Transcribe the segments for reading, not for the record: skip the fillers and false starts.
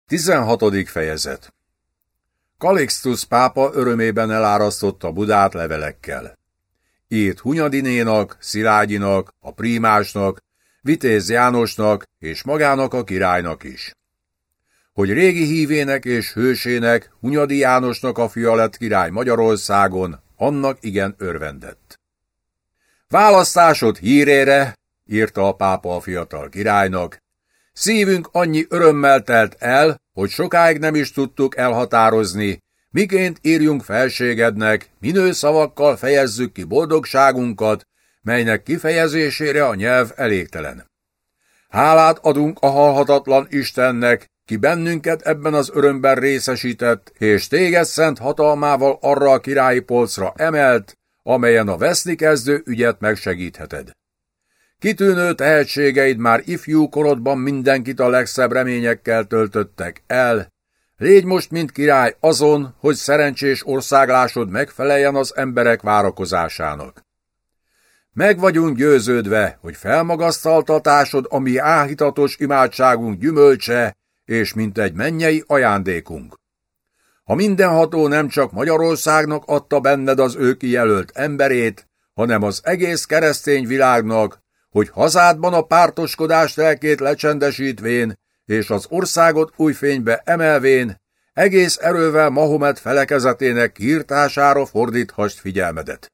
16. fejezet. Kalixtusz pápa örömében elárasztotta Budát levelekkel. Írt Hunyadinénak, Szilágyinak, a prímásnak, Vitéz Jánosnak és magának a királynak is. Hogy régi hívének és hősének, Hunyadi Jánosnak a fia lett király Magyarországon, annak igen örvendett. Választásod hírére, írta a pápa a fiatal királynak, szívünk annyi örömmel telt el, hogy sokáig nem is tudtuk elhatározni, miként írjunk felségednek, minő szavakkal fejezzük ki boldogságunkat, melynek kifejezésére a nyelv elégtelen. Hálát adunk a halhatatlan Istennek, ki bennünket ebben az örömben részesített, és téged szent hatalmával arra a királyi polcra emelt, amelyen a veszni kezdő ügyet megsegítheted. Kitűnő tehetségeid már ifjú korodban mindenkit a legszebb reményekkel töltöttek el. Légy most, mint király azon, hogy szerencsés országlásod megfeleljen az emberek várakozásának. Meg vagyunk győződve, hogy felmagasztaltatásod a mi áhítatos imádságunk gyümölcse, és mint egy mennyei ajándékunk. Ha mindenható nem csak Magyarországnak adta benned az ő kijelölt emberét, hanem az egész keresztény világnak, hogy hazádban a pártoskodás lelkét lecsendesítvén, és az országot új fénybe emelvén, egész erővel Mahomet felekezetének kiirtására fordíthast figyelmedet.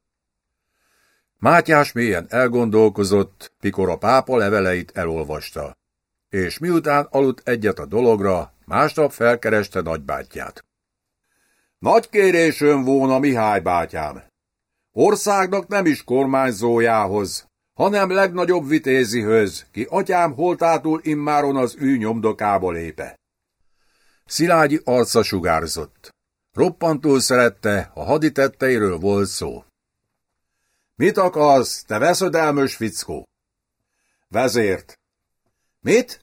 Mátyás mélyen elgondolkozott, mikor a pápa leveleit elolvasta, és miután aludt egyet a dologra, másnap felkereste nagybátyját. Nagy kérésem volna, Mihály bátyám. Országnak nem is kormányzójához, hanem legnagyobb vitézihöz, ki atyám holtátul immáron az ő nyomdokába lépe. Szilágyi arca sugárzott. Roppantul szerette, a haditetteiről volt szó. Mit akarsz, te veszedelmös fickó? Vezért. Mit?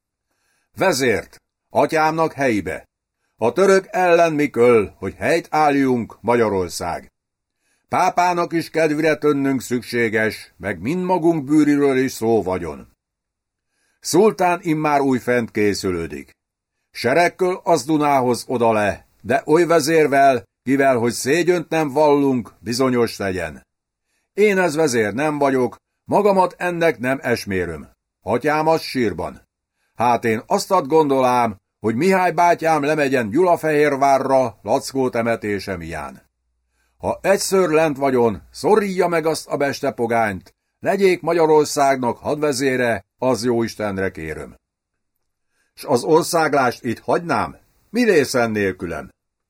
Vezért, atyámnak helyibe. A török ellen miköl, hogy helyt álljunk, Magyarország. Pápának is kedvire tönnünk szükséges, meg mind magunk bűriről is szó vagyon. Szultán immár újfent készülődik. Seregköl az Dunához oda le, de oly vezérvel, kivel, hogy szégyönt nem vallunk, bizonyos legyen. Én ez vezér nem vagyok, magamat ennek nem esméröm. Atyámat sírban. Hát én azt gondolám, hogy Mihály bátyám lemegyen Gyulafehérvárra Lackó temetése mián. Ha egyszer lent vagyon, szorrija meg azt a bestepogányt, legyék Magyarországnak hadvezére, az jó Istenre kéröm. S az országlást itt hagynám? Mi lészen nélkülem?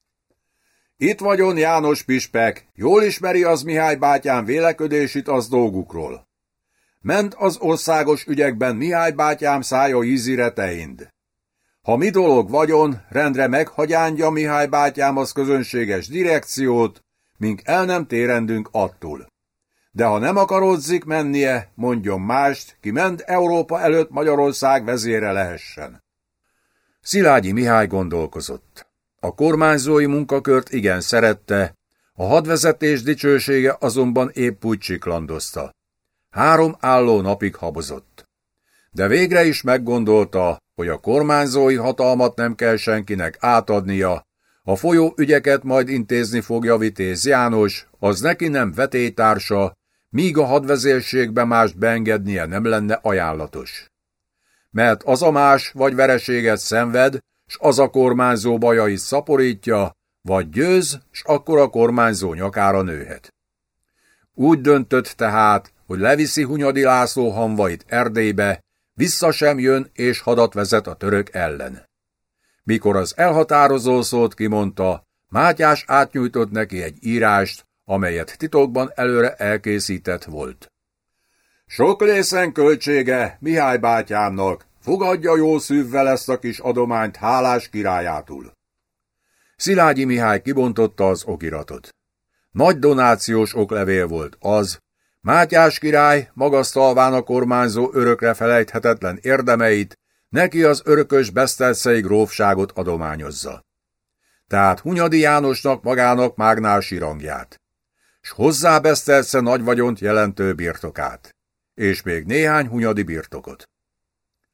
Itt vagyon János Pispek, jól ismeri az Mihály bátyám véleködését az dolgukról. Ment az országos ügyekben Mihály bátyám szája ízire teind. Ha mi dolog vagyon, rendre meghagyándja Mihály bátyám az közönséges direkciót, mink el nem térendünk attól. De ha nem akarodzik mennie, mondjon mást, ki ment Európa előtt Magyarország vezére lehessen. Szilágyi Mihály gondolkozott. A kormányzói munkakört igen szerette, a hadvezetés dicsősége azonban épp úgy csiklandozta. 3 álló napig habozott. De végre is meggondolta, hogy a kormányzói hatalmat nem kell senkinek átadnia, a folyó ügyeket majd intézni fogja Vitéz János, az neki nem vetélytársa, míg a hadvezérségbe mást beengednie nem lenne ajánlatos. Mert az a más vagy vereséget szenved, s az a kormányzó bajait szaporítja, vagy győz, s akkor a kormányzó nyakára nőhet. Úgy döntött tehát, hogy leviszi Hunyadi László hamvait Erdélybe, vissza sem jön és hadat vezet a török ellen. Mikor az elhatározó szót kimondta, Mátyás átnyújtott neki egy írást, amelyet titokban előre elkészített volt. Sok lészen költsége Mihály bátyámnak, fogadja jó szívvel ezt a kis adományt hálás királyától. Szilágyi Mihály kibontotta az okiratot. Nagy donációs oklevél volt az, Mátyás király magasztalván a kormányzó örökre felejthetetlen érdemeit, neki az örökös besztercei grófságot adományozza. Tehát Hunyadi Jánosnak magának mágnási rangját, s hozzá Beszterce nagy vagyont jelentő birtokát, és még néhány hunyadi birtokot.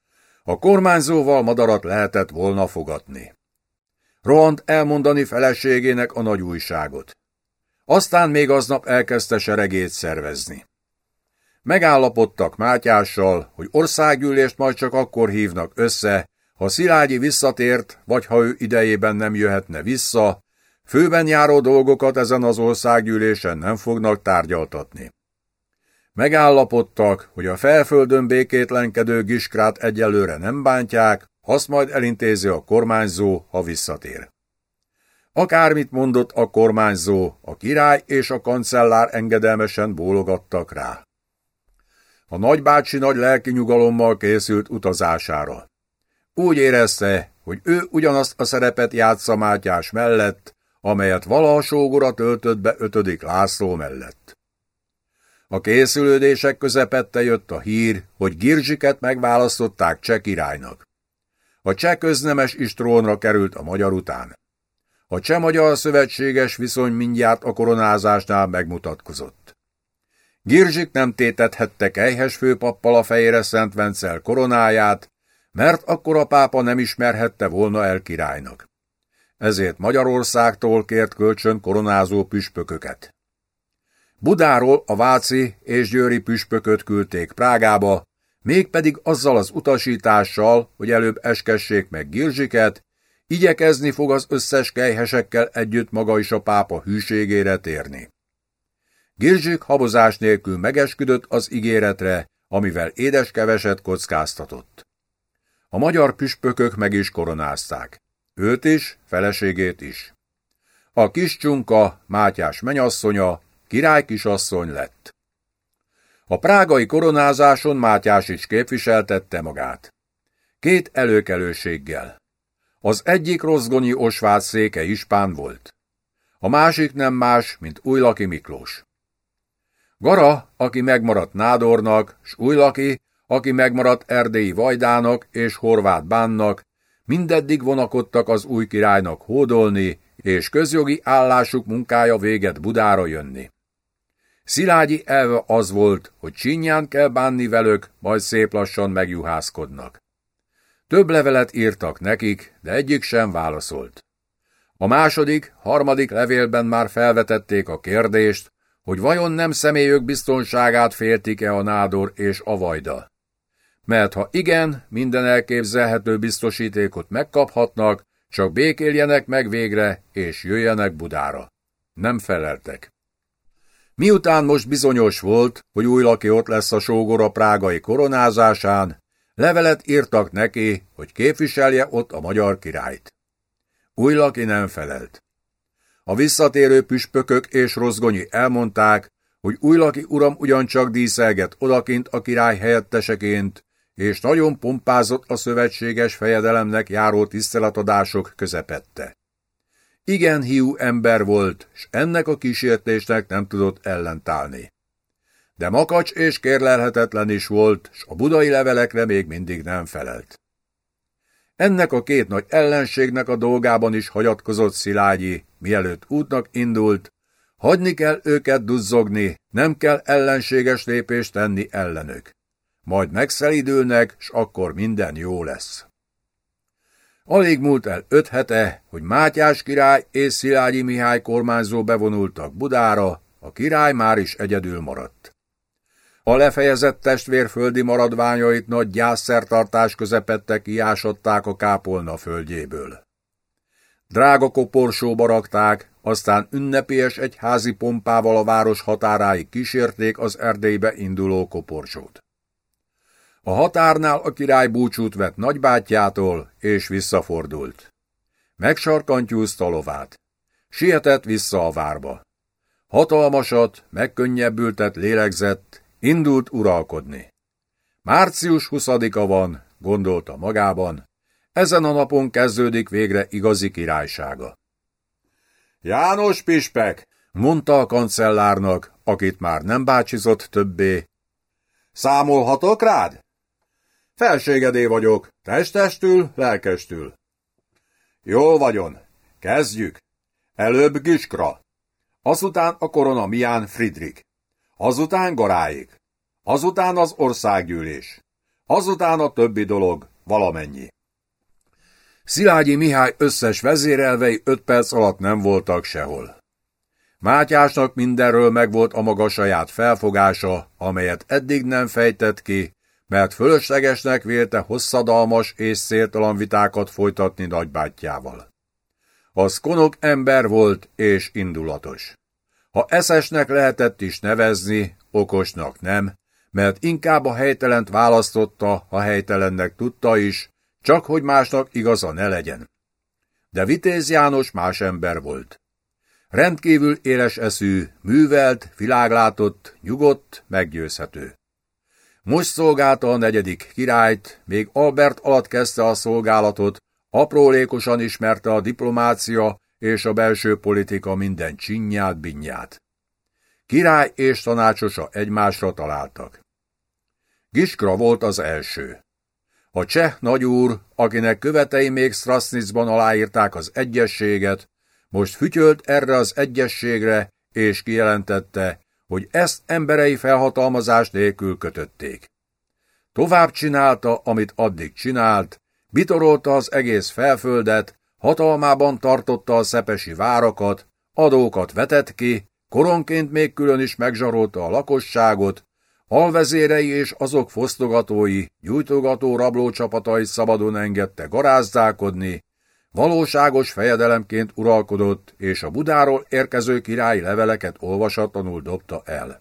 A kormányzóval madarat lehetett volna fogatni. Rohant elmondani feleségének a nagy újságot. Aztán még aznap elkezdte seregét szervezni. Megállapodtak Mátyással, hogy országgyűlést majd csak akkor hívnak össze, ha Szilágyi visszatért, vagy ha ő idejében nem jöhetne vissza, főben járó dolgokat ezen az országgyűlésen nem fognak tárgyaltatni. Megállapodtak, hogy a felföldön békétlenkedő Giskrát egyelőre nem bántják, azt majd elintézi a kormányzó, ha visszatér. Akármit mondott a kormányzó, a király és a kancellár engedelmesen bólogattak rá. A nagybácsi nagy lelki nyugalommal készült utazására. Úgy érezte, hogy ő ugyanazt a szerepet játsza Mátyás mellett, amelyet valaha sógora töltött be 5. László mellett. A készülődések közepette jött a hír, hogy Girzsiket megválasztották cseh királynak. A cseh köznemes is trónra került a magyar után. A cseh-magyar szövetséges viszony mindjárt a koronázásnál megmutatkozott. Girzsik nem tétethette Kelyhes főpappal a fejére Szent Vencel koronáját, mert akkor a pápa nem ismerhette volna el királynak. Ezért Magyarországtól kért kölcsön koronázó püspököket. Budáról a váci és győri püspököt küldték Prágába, mégpedig azzal az utasítással, hogy előbb eskessék meg Girzsiket, igyekezni fog az összes kelyhesekkel együtt maga is a pápa hűségére térni. Girzsik habozás nélkül megesküdött az ígéretre, amivel édeskeveset kockáztatott. A magyar püspökök meg is koronázták. Őt is, feleségét is. A kis Csunka, Mátyás menyasszonya, király kisasszony lett. A prágai koronázáson Mátyás is képviseltette magát. 2 előkelőséggel. Az egyik Rozgonyi Osvát széke ispán volt. A másik nem más, mint Újlaki Miklós. Gara, aki megmaradt nádornak, s Újlaki, aki megmaradt erdélyi vajdának és horvát bánnak, mindeddig vonakodtak az új királynak hódolni, és közjogi állásuk munkája véget Budára jönni. Szilágyi elve az volt, hogy csinyán kell bánni velük, majd szép lassan megjuhászkodnak. Több levelet írtak nekik, de egyik sem válaszolt. A második, harmadik levélben már felvetették a kérdést, hogy vajon nem személyük biztonságát féltik-e a nádor és a vajda. Mert ha igen, minden elképzelhető biztosítékot megkaphatnak, csak békéljenek meg végre, és jöjjenek Budára. Nem feleltek. Miután most bizonyos volt, hogy Újlaki ott lesz a sógora prágai koronázásán, levelet írtak neki, hogy képviselje ott a magyar királyt. Újlaki nem felelt. A visszatérő püspökök és Rozgonyi elmondták, hogy Újlaki uram ugyancsak díszelget odakint a király helyetteseként, és nagyon pompázott a szövetséges fejedelemnek járó tiszteletadások közepette. Igen hiú ember volt, s ennek a kísértésnek nem tudott ellentállni. De makacs és kérlelhetetlen is volt, s a budai levelekre még mindig nem felelt. Ennek a 2 nagy ellenségnek a dolgában is hagyatkozott Szilágyi, mielőtt útnak indult, hagyni kell őket duzzogni, nem kell ellenséges lépést tenni ellenük. Majd megszelidülnek, s akkor minden jó lesz. Alig múlt el 5 hete, hogy Mátyás király és Szilágyi Mihály kormányzó bevonultak Budára, a király már is egyedül maradt. A lefejezett testvérföldi maradványait nagy gyászszertartás közepette kiásották a kápolna földjéből. Drága koporsóba rakták, aztán ünnepélyes egyházi pompával a város határáig kísérték az Erdélybe induló koporsót. A határnál a király búcsút vett nagybátyjától, és visszafordult. Megsarkantyúzta lovát. Sietett vissza a várba. Hatalmasat, megkönnyebbültet lélegzett, indult uralkodni. Március 20-a van, gondolta magában, ezen a napon kezdődik végre igazi királysága. János Pispek, mondta a kancellárnak, akit már nem bácsizott többé. Számolhatok rád? Felségedé vagyok, testestül, lelkestül. Jól vagyon, kezdjük. Előbb Giskra, azután a korona mián Friedrich, azután Garáig, azután az országgyűlés, azután a többi dolog, valamennyi. Szilágyi Mihály összes vezérelvei 5 perc alatt nem voltak sehol. Mátyásnak mindenről megvolt a maga saját felfogása, amelyet eddig nem fejtett ki, mert fölöslegesnek vélte hosszadalmas és széltalan vitákat folytatni nagybátyjával. Az konok ember volt és indulatos. Ha eszesnek lehetett is nevezni, okosnak nem, mert inkább a helytelent választotta, ha helytelennek tudta is, csak hogy másnak igaza ne legyen. De Vitéz János más ember volt. Rendkívül éles eszű, művelt, világlátott, nyugodt, meggyőzhető. Most szolgálta a 4. királyt, még Albert alatt kezdte a szolgálatot, aprólékosan ismerte a diplomácia és a belső politika minden csinyát, binnyát. Király és tanácsosa egymásra találtak. Giskra volt az első. A cseh nagyúr, akinek követei még Strasznicban aláírták az egyezséget, most fütyölt erre az egyezségre, és kijelentette, hogy ezt emberei felhatalmazás nélkül kötötték. Tovább csinálta, amit addig csinált, bitorolta az egész felföldet, hatalmában tartotta a szepesi várakat, adókat vetett ki, koronként még külön is megzsarolta a lakosságot, alvezérei és azok fosztogatói, gyújtogató rablócsapatai szabadon engedte garázdálkodni, valóságos fejedelemként uralkodott, és a Budáról érkező királyi leveleket olvasatlanul dobta el.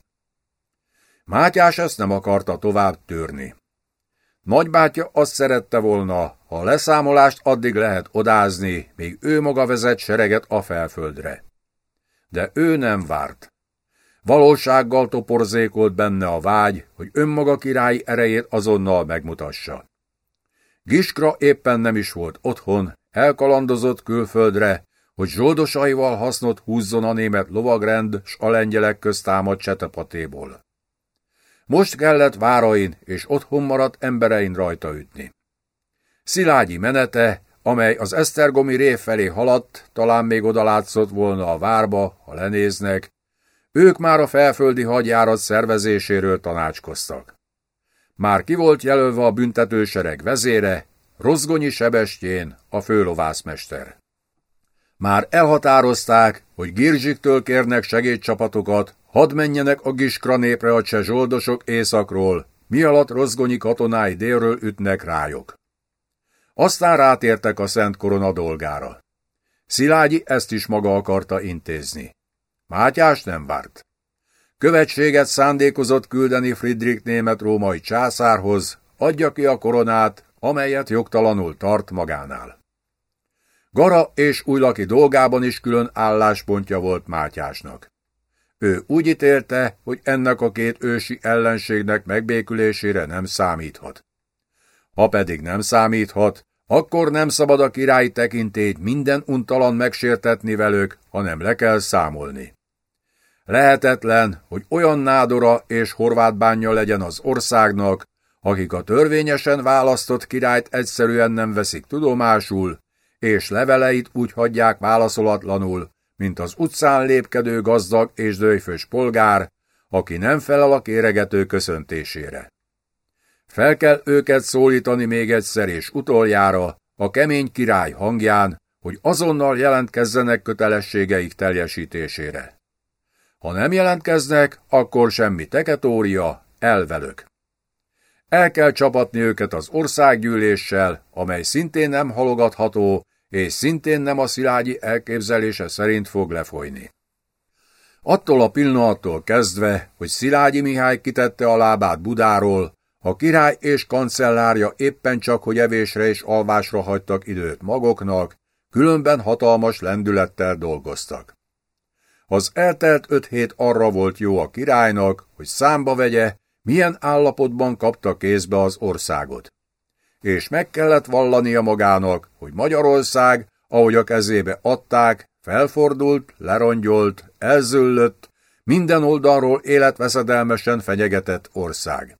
Mátyás ezt nem akarta tovább törni. Nagybátyja azt szerette volna, ha a leszámolást addig lehet odázni, míg ő maga vezet sereget a felföldre. De ő nem várt. Valósággal toporzékolt benne a vágy, hogy önmaga királyi erejét azonnal megmutassa. Giskra éppen nem is volt otthon, elkalandozott külföldre, hogy zsoldosaival hasznot húzzon a német lovagrend s a lengyelek közt támadt csetepatéból. Most kellett várain és otthon maradt emberein rajta ütni. Szilágyi menete, amely az esztergomi rév felé haladt, talán még odalátszott volna a várba, ha lenéznek, ők már a felföldi hadjárat szervezéséről tanácskoztak. Már ki volt jelölve a büntetősereg vezére, Rozgonyi Sebestyén, a főlovászmester. Már elhatározták, hogy Girzsiktől kérnek segédcsapatokat, hadd menjenek a Giskra népre a cseh zsoldosok északról, mi alatt Rozgonyi katonái délről ütnek rájuk. Aztán rátértek a Szent Korona dolgára. Szilágyi ezt is maga akarta intézni. Mátyás nem várt. Követséget szándékozott küldeni Friedrich német-római császárhoz, adja ki a koronát, amelyet jogtalanul tart magánál. Gara és Újlaki dolgában is külön álláspontja volt Mátyásnak. Ő úgy ítélte, hogy ennek a 2 ősi ellenségnek megbékülésére nem számíthat. Ha pedig nem számíthat, akkor nem szabad a királyi tekintélyt minden untalan megsértetni velük, hanem le kell számolni. Lehetetlen, hogy olyan nádora és horvátbánja legyen az országnak, akik a törvényesen választott királyt egyszerűen nem veszik tudomásul, és leveleit úgy hagyják válaszolatlanul, mint az utcán lépkedő gazdag és döjfös polgár, aki nem felel a kéregető köszöntésére. Fel kell őket szólítani még egyszer és utoljára, a kemény király hangján, hogy azonnal jelentkezzenek kötelességeik teljesítésére. Ha nem jelentkeznek, akkor semmi teketória, elvelök. El kell csapatni őket az országgyűléssel, amely szintén nem halogatható, és szintén nem a Szilágyi elképzelése szerint fog lefolyni. Attól a pillanattól kezdve, hogy Szilágyi Mihály kitette a lábát Budáról, a király és kancellárja éppen csak, hogy evésre és alvásra hagytak időt maguknak, különben hatalmas lendülettel dolgoztak. Az eltelt 5 hét arra volt jó a királynak, hogy számba vegye, milyen állapotban kapta kézbe az országot. És meg kellett vallania magának, hogy Magyarország, ahogy a kezébe adták, felfordult, lerongyolt, elzüllött, minden oldalról életveszedelmesen fenyegetett ország.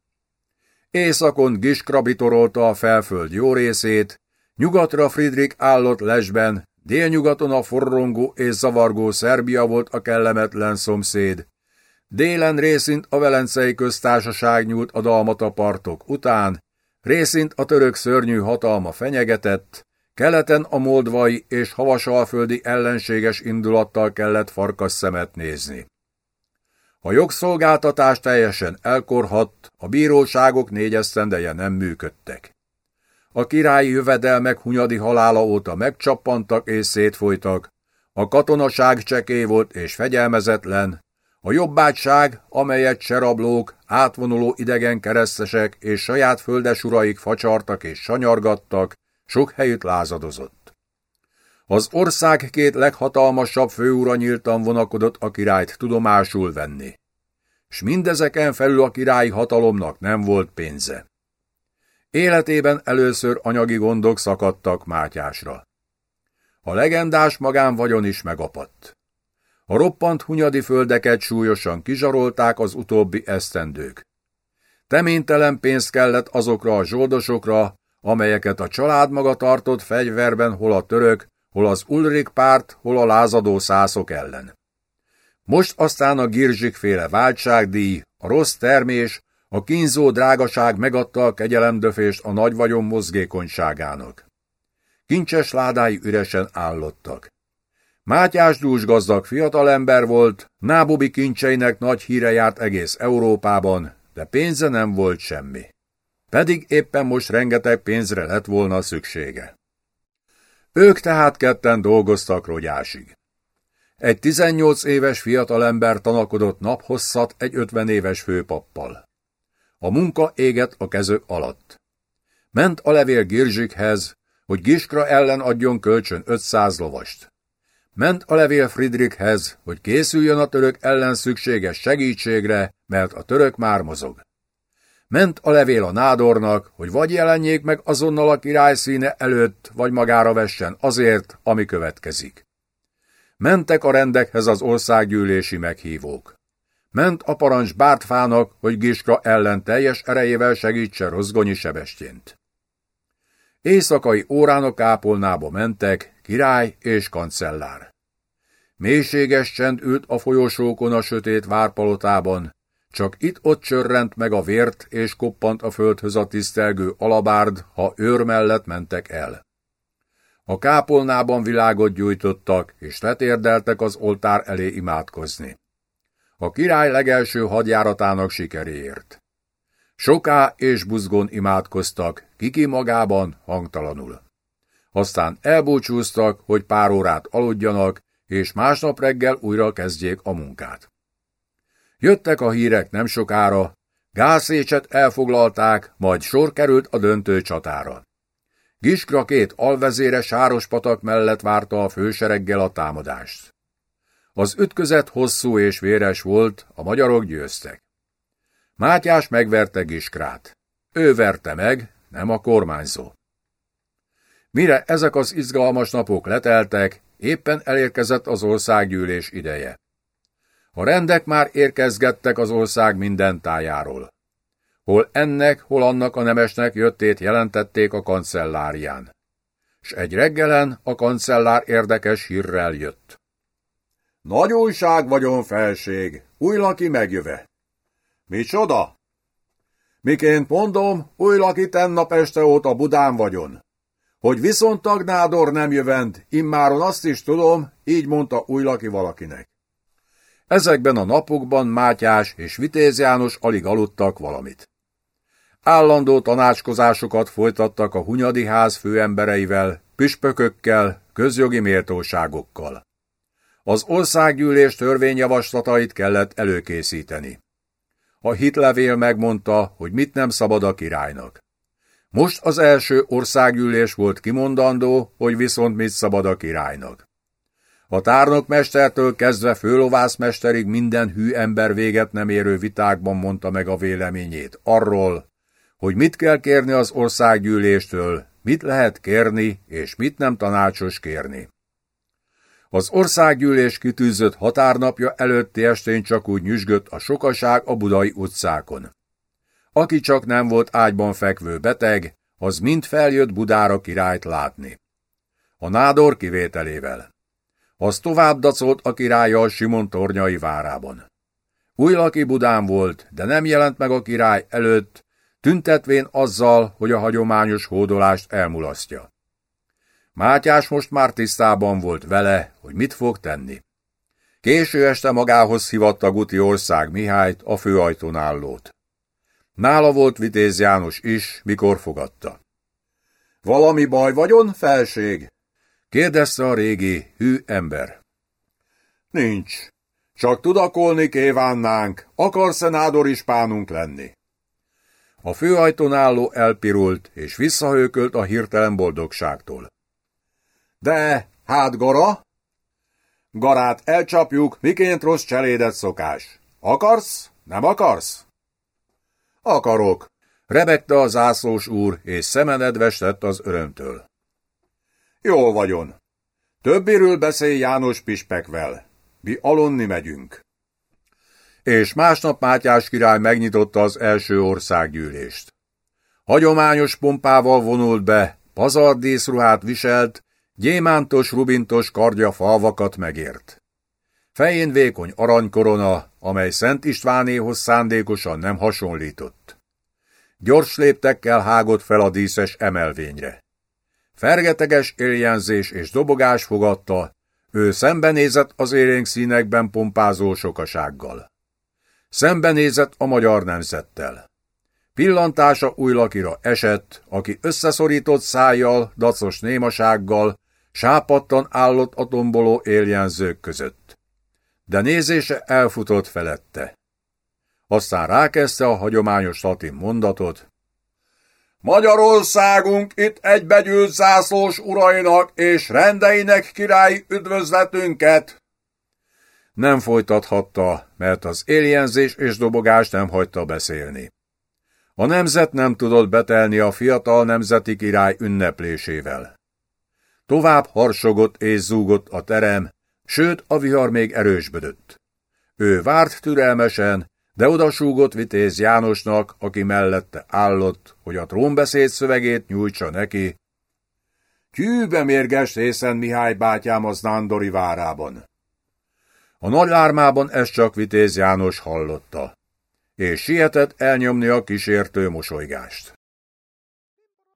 Északon Giskra bitorolta a felföld jó részét, nyugatra Friedrich állott lesben, délnyugaton a forrongó és zavargó Szerbia volt a kellemetlen szomszéd, délen részint a Velencei Köztársaság nyúlt a Dalmata partok után, részint a török szörnyű hatalma fenyegetett, keleten a moldvai és havasalföldi ellenséges indulattal kellett farkasszemet nézni. A jogszolgáltatás teljesen elkorhadt, a bíróságok 4 esztendeje nem működtek. A királyi jövedelmek Hunyadi halála óta megcsappantak és szétfolytak, a katonaság csekély volt és fegyelmezetlen, a jobbágyság, amelyet serablók, átvonuló idegen keresztesek és saját földesuraik facsartak és sanyargattak, sok helyütt lázadozott. Az ország 2 leghatalmasabb főura nyíltan vonakodott a királyt tudomásul venni. S mindezeken felül a királyi hatalomnak nem volt pénze. Életében először anyagi gondok szakadtak Mátyásra. A legendás magánvagyon is megapadt. A roppant hunyadi földeket súlyosan kizsarolták az utóbbi esztendők. Teménytelen pénzt kellett azokra a zsoldosokra, amelyeket a család maga tartott fegyverben hol a török, hol az Ulrik párt, hol a lázadó szászok ellen. Most aztán a Girzsik-féle váltságdíj, a rossz termés, a kínzó drágaság megadta a kegyelemdöfést a nagy vagyon mozgékonyságának. Kincses ládái üresen állottak. Mátyás dúsgazdag fiatalember volt, nábobi kincseinek nagy híre járt egész Európában, de pénze nem volt semmi. Pedig éppen most rengeteg pénzre lett volna szüksége. Ők tehát ketten dolgoztak rogyásig. Egy 18 éves fiatalember tanakodott naphosszat egy 50 éves főpappal. A munka égett a kezük alatt. Ment a levél Girzsikhez, hogy Giskra ellen adjon kölcsön 500 lovast. Ment a levél Friedrichhez, hogy készüljön a török ellen szükséges segítségre, mert a török már mozog. Ment a levél a nádornak, hogy vagy jelenjék meg azonnal a király színe előtt, vagy magára vessen azért, ami következik. Mentek a rendekhez az országgyűlési meghívók. Ment a parancs Bártfának, hogy Giskra ellen teljes erejével segítse Rozgonyi Sebestyént. Éjszakai órán a kápolnába mentek, király és kancellár. Mélységes csend ült a folyosókon a sötét várpalotában, csak itt-ott csörrent meg a vért és koppant a földhöz a tisztelgő alabárd, ha őr mellett mentek el. A kápolnában világot gyújtottak, és letérdeltek az oltár elé imádkozni. A király legelső hadjáratának sikeréért. Soká és buzgón imádkoztak, kiki magában, hangtalanul. Aztán elbúcsúztak, hogy pár órát aludjanak, és másnap reggel újra kezdjék a munkát. Jöttek a hírek nem sokára, Gászécset elfoglalták, majd sor került a döntő csatára. Giskra 2 alvezére Sárospatak mellett várta a fősereggel a támadást. Az ütközet hosszú és véres volt, a magyarok győztek. Mátyás megverte Giskrát. Ő verte meg, nem a kormányzó. Mire ezek az izgalmas napok leteltek, éppen elérkezett az országgyűlés ideje. A rendek már érkezgettek az ország minden tájáról. Hol ennek, hol annak a nemesnek jöttét jelentették a kancellárián. S egy reggelen a kancellár érdekes hírrel jött. Nagy újság vagyon, felség, Újlaki megjöve. Micsoda? Miként mondom, Újlaki tennap este óta Budán vagyon. Hogy viszont Tagnádor nem jövend, immáron azt is tudom, így mondta Újlaki valakinek. Ezekben a napokban Mátyás és Vitéz János alig aludtak valamit. Állandó tanácskozásokat folytattak a Hunyadi ház főembereivel, püspökökkel, közjogi méltóságokkal. Az országgyűlés törvényjavaslatait kellett előkészíteni. A hitlevél megmondta, hogy mit nem szabad a királynak. Most az első országgyűlés volt kimondandó, hogy viszont mit szabad a királynak. A tárnokmestertől kezdve főlovászmesterig minden hű ember véget nem érő vitákban mondta meg a véleményét arról, hogy mit kell kérni az országgyűléstől, mit lehet kérni, és mit nem tanácsos kérni. Az országgyűlés kitűzött határnapja előtti estén csak úgy nyüzsgött a sokaság a budai utcákon. Aki csak nem volt ágyban fekvő beteg, az mind feljött Budára királyt látni. A nádor kivételével. Az tovább dacolt a királlyal Simon tornyai várában. Újlaki Budán volt, de nem jelent meg a király előtt, tüntetvén azzal, hogy a hagyományos hódolást elmulasztja. Mátyás most már tisztában volt vele, hogy mit fog tenni. Késő este magához hívatta Guti Ország Mihályt, a főajtón állót. Nála volt Vitéz János is, mikor fogadta. Valami baj vagyon, felség? Kérdezte a régi, hű ember. Nincs. Csak tudakolni kívánnánk, akar-e nádorispánunk lenni? A főajtón álló elpirult, és visszahőkölt a hirtelen boldogságtól. De, hát Gara? Garát elcsapjuk, miként rossz cselédet szokás. Akarsz? Nem akarsz? Akarok, rebegte a zászlós úr, és szeme nedves lett az örömtől. Jól vagyon. Többiről beszélj János Pispekvel. Mi aludni megyünk. És másnap Mátyás király megnyitotta az első országgyűlést. Hagyományos pompával vonult be, pazardíszruhát viselt, gyémántos, rubintos kardja falvakat megért. Fején vékony aranykorona, amely Szent Istvánéhoz szándékosan nem hasonlított. Gyors léptekkel hágott fel a díszes emelvényre. Fergeteges éljenzés és dobogás fogadta, ő szembenézett az élénk színekben pompázó sokasággal. Szembenézett a magyar nemzettel. Pillantása Újlakira esett, aki összeszorított szájjal, dacos némasággal, sápadtan állott a tomboló éljenzők között. De nézése elfutott felette. Aztán rákezdte a hagyományos latin mondatot. Magyarországunk itt egybegyűlt zászlós urainak és rendeinek királyi üdvözletünket! Nem folytathatta, mert az éljenzés és dobogás nem hagyta beszélni. A nemzet nem tudott betelni a fiatal nemzeti király ünneplésével. Tovább harsogott és zúgott a terem, sőt a vihar még erősbödött. Ő várt türelmesen, de odasúgott Vitéz Jánosnak, aki mellette állott, hogy a trónbeszéd szövegét nyújtsa neki. Tyűbe mérges részen Mihály bátyám az Nándori várában. A nagy lármában ezt csak Vitéz János hallotta, és sietett elnyomni a kísértő mosolygást.